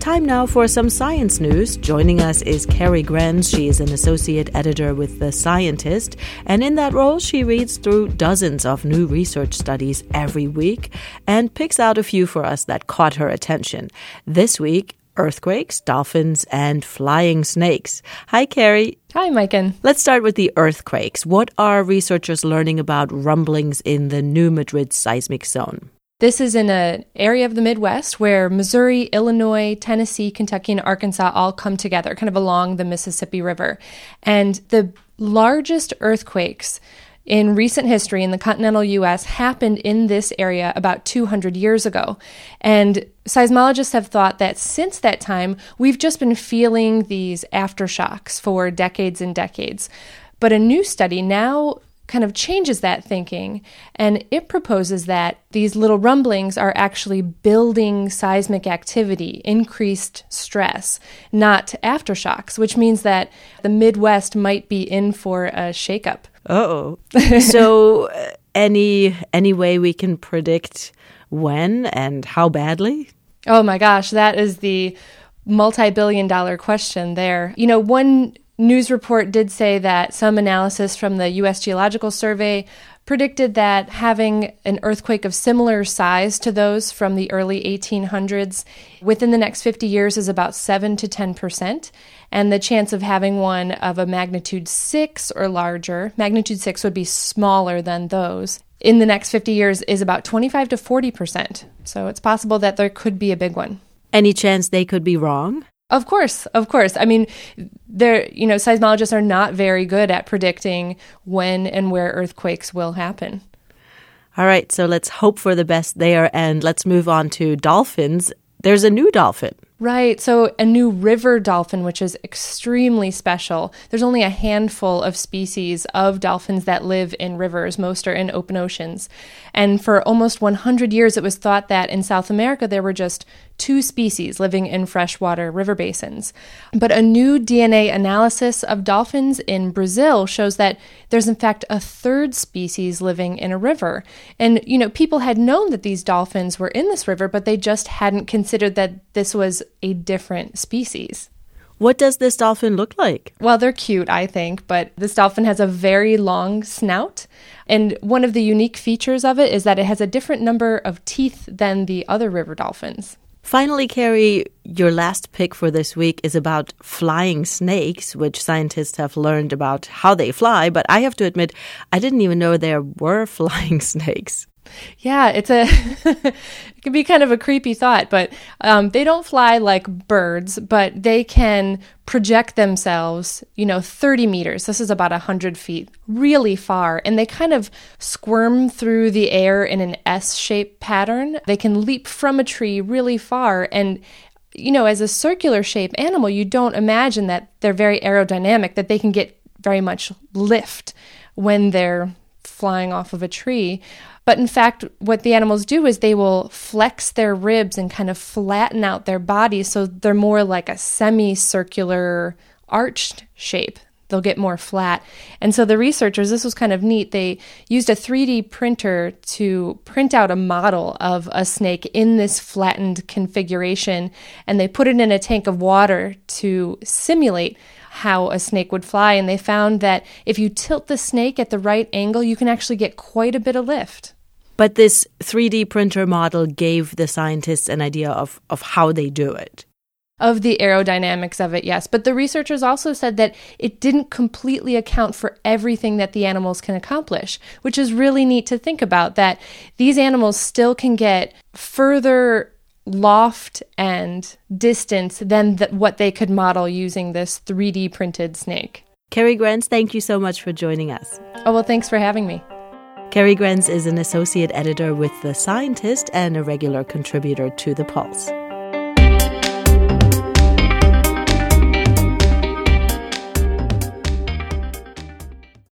time now for some science news. Joining us is Carrie Grenz. She is an associate editor with The Scientist, and in that role she reads through dozens of new research studies every week and picks out a few for us that caught her attention. This week, earthquakes, dolphins, and flying snakes. Hi, Carrie. Hi, Maiken. Let's start with the earthquakes. What are researchers learning about rumblings in the New Madrid seismic zone? This is in an area of the Midwest where Missouri, Illinois, Tennessee, Kentucky, and Arkansas all come together, kind of along the Mississippi River. And the largest earthquakes in recent history in the continental U.S. happened in this area about 200 years ago. And seismologists have thought that since that time, we've just been feeling these aftershocks for decades and decades. But a new study now kind of changes that thinking, and it proposes that these little rumblings are actually building seismic activity, increased stress, not aftershocks, which means that the Midwest might be in for a shakeup. Uh-oh. So any way we can predict when and how badly? Oh my gosh, that is the multi-billion-dollar question there. You know, one news report did say that some analysis from the U.S. Geological Survey predicted that having an earthquake of similar size to those from the early 1800s within the next 50 years is about 7 to 10%, and the chance of having one of a magnitude 6 or larger, magnitude 6 would be smaller than those, in the next 50 years is about 25 to 40%. So it's possible that there could be a big one. Any chance they could be wrong? Of course. I mean, seismologists are not very good at predicting when and where earthquakes will happen. All right, so let's hope for the best there, and let's move on to dolphins. There's a new dolphin. Right, so a new river dolphin, which is extremely special. There's only a handful of species of dolphins that live in rivers. Most are in open oceans. And for almost 100 years, it was thought that in South America, there were just 2 species living in freshwater river basins. But a new DNA analysis of dolphins in Brazil shows that there's in fact a 3rd species living in a river. And, people had known that these dolphins were in this river, but they just hadn't considered that this was a different species. What does this dolphin look like? Well, they're cute, I think, but this dolphin has a very long snout. And one of the unique features of it is that it has a different number of teeth than the other river dolphins. Finally, Carrie, your last pick for this week is about flying snakes, which scientists have learned about how they fly. But I have to admit, I didn't even know there were flying snakes. Yeah, it can be kind of a creepy thought, but they don't fly like birds, but they can project themselves, 30 meters. This is about 100 feet, really far. And they kind of squirm through the air in an S-shaped pattern. They can leap from a tree really far. And, as a circular shaped animal, you don't imagine that they're very aerodynamic, that they can get very much lift when they're flying off of a tree. But in fact, what the animals do is they will flex their ribs and kind of flatten out their bodies so they're more like a semicircular arched shape. They'll get more flat. And so the researchers, this was kind of neat, they used a 3D printer to print out a model of a snake in this flattened configuration, and they put it in a tank of water to simulate how a snake would fly. And they found that if you tilt the snake at the right angle, you can actually get quite a bit of lift. But this 3D printer model gave the scientists an idea of how they do it. Of the aerodynamics of it, yes. But the researchers also said that it didn't completely account for everything that the animals can accomplish, which is really neat to think about, that these animals still can get further loft and distance than what they could model using this 3D printed snake. Carrie Grenz, thank you so much for joining us. Oh, well, thanks for having me. Carrie Grenz is an associate editor with The Scientist and a regular contributor to The Pulse.